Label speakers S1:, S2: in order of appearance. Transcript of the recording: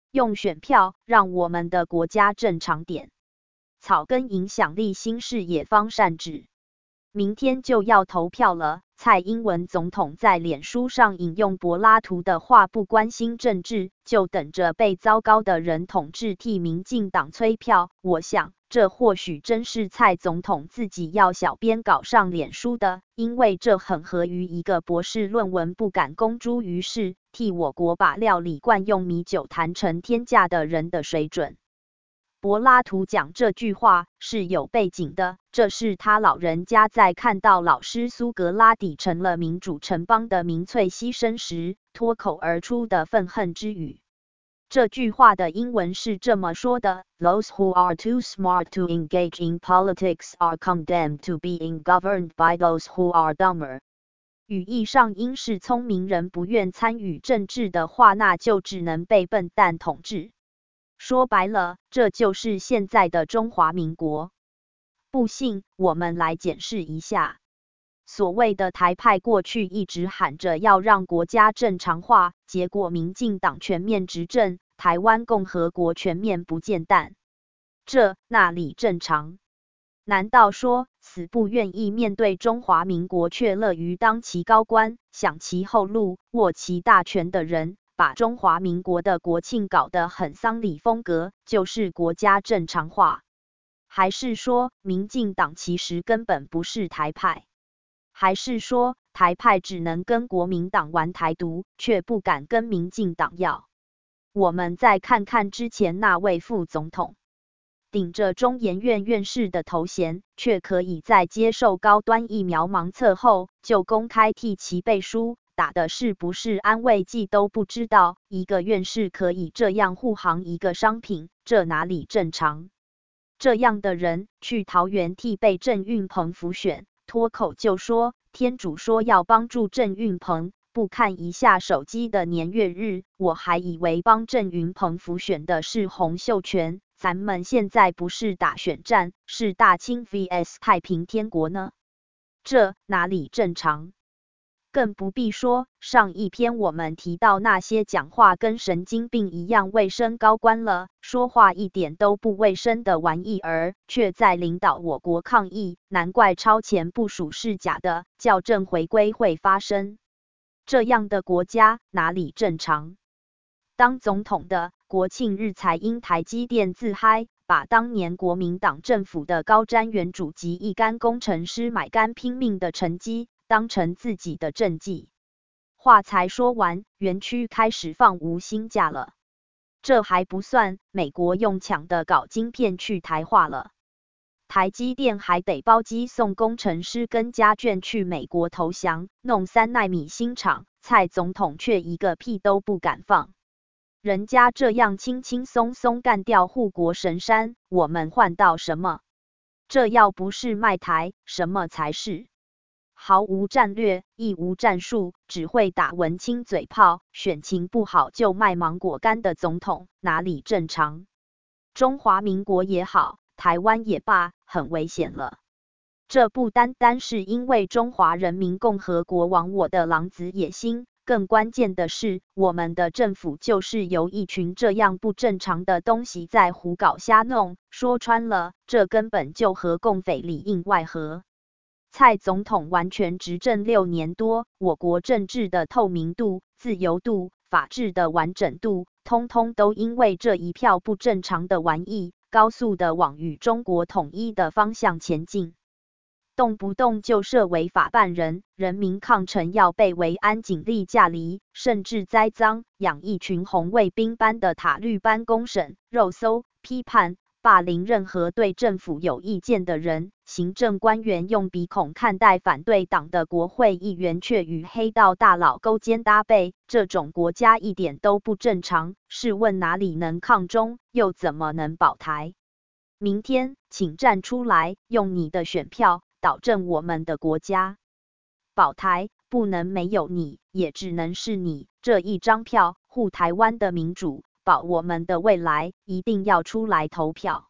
S1: 用选票让我们的国家正常点。草根影响力新视野方善治。明天就要投票了，蔡英文总统在脸书上引用柏拉图的话，不关心政治，就等着被糟糕的人统治，替民进党催票。我想，这或许真是蔡总统自己要小编搞上脸书的，因为这很合于一个博士论文不敢公诸于世，替我国把料理惯用米酒谈成天价的人的水准。柏拉图讲这句话是有背景的，这是他老人家在看到老师苏格拉底成了民主城邦的民粹牺牲时脱口而出的愤恨之语。这句话的英文是这么说的 ：Those who are too smart to engage in politics are condemned to being governed by those who are dumber。语义上应是聪明人不愿参与政治的话，那就只能被笨蛋统治。说白了，这就是现在的中华民国。不信，我们来检视一下。所谓的台派过去一直喊着要让国家正常化，结果民进党全面执政，台湾共和国全面不见蛋。这哪里正常？难道说死不愿意面对中华民国，却乐于当其高官，享其后路，握其大权的人，把中华民国的国庆搞得很丧礼风格，就是国家正常化？还是说民进党其实根本不是台派？还是说台派只能跟国民党玩台独，却不敢跟民进党要？我们再看看之前那位副总统，顶着中研院院士的头衔，却可以在接受高端疫苗盲测后，就公开替其背书，打的是不是安慰剂都不知道。一个院士可以这样护航一个商品，这哪里正常？这样的人去桃园替被郑运鹏辅选，脱口就说天主说要帮助郑运鹏，不看一下手机的年月日，我还以为帮郑运鹏辅选的是洪秀全。咱们现在不是打选战，是大清 vs 太平天国呢？这哪里正常？更不必说上一篇我们提到那些讲话跟神经病一样卫生高官了，说话一点都不卫生的玩意儿，却在领导我国抗疫，难怪超前部署是假的，校正回归会发生。这样的国家哪里正常？当总统的国庆日才因台积电自嗨，把当年国民党政府的高瞻远瞩及一干工程师买干拼命的成绩当成自己的政绩。话才说完，园区开始放无薪假了。这还不算，美国用抢的搞晶片去台化了。台积电还得包机送工程师跟家眷去美国投降，弄3奈米新厂，蔡总统却一个屁都不敢放。人家这样轻轻松松干掉护国神山，我们换到什么？这要不是卖台，什么才是？毫无战略，亦无战术，只会打文青嘴炮，选情不好就卖芒果干的总统，哪里正常？中华民国也好，台湾也罢，很危险了。这不单单是因为中华人民共和国亡我的狼子野心，更关键的是，我们的政府就是由一群这样不正常的东西在胡搞瞎弄，说穿了，这根本就和共匪里应外合。蔡总统完全执政6年多，我国政治的透明度、自由度、法治的完整度，通通都因为这一票不正常的玩意，高速的往与中国统一的方向前进。动不动就设违法办人，人民抗争要被维安警力架离，甚至栽赃，养一群红卫兵般的塔绿班公审、肉搜、批判、霸凌任何对政府有意见的人。行政官员用鼻孔看待反对党的国会议员，却与黑道大佬勾肩搭背，这种国家一点都不正常。试问哪里能抗中，又怎么能保台？明天请站出来，用你的选票导正我们的国家。保台不能没有你，也只能是你这一张票，护台湾的民主，保我们的未来，一定要出来投票。